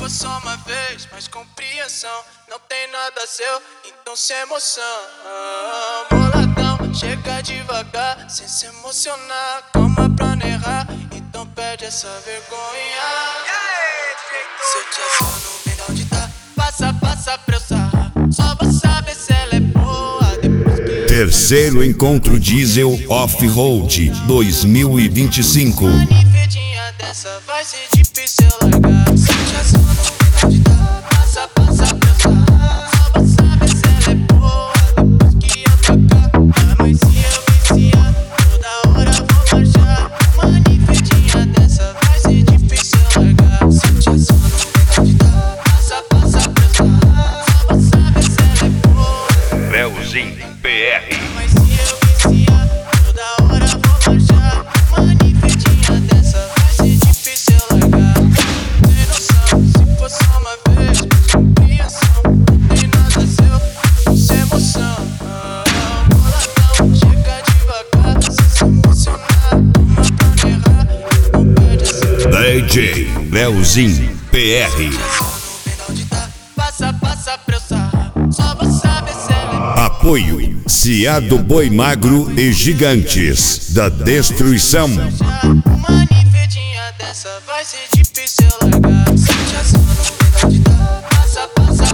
for só uma vez, mais compreensão. Não tem nada seu, então sem emoção. Boladão, chega devagar, sem se emocionar. Calma pra não errar, então perde essa vergonha. Se eu te aciono, vem de onde tá. Passa pra eu sarrar. Só vou saber se ela é boa depois que... Terceiro Encontro Diesel Off-Road 2025. Uma nivedinha dessa vai ser difícil largar. Se eu te aciono, vem de onde tá. Passa pra eu sarrar. Só vou saber se ela é boa depois que eu tocar. Mas se eu viciar, toda hora vou marchar. Uma nivedinha dessa vai ser difícil largar. Se eu te aciono, vem de onde tá. Passa pra eu sarrar. Só vou saber se ela é boa. Leozinho PR. Mas se eu viciar, toda hora vou marchar. Uma nivedinha dessa vai ser difícil largar. Tem noção, se for só uma vez, compreensão. Não tem nada seu, sem emoção. Boladão, chega devagar, sem se emocionar. Uma pra não errar, não perde essa... DJ Leozinho PR. Vem de onde tá, passa pra eu sarrar. Só vou saber se ela é... Apoio Ciado Boi Magro e Gigantes da Destruição. Uma nivedinha dessa vai ser difícil largar. Se eu te aciono, vem de onde tá. Passa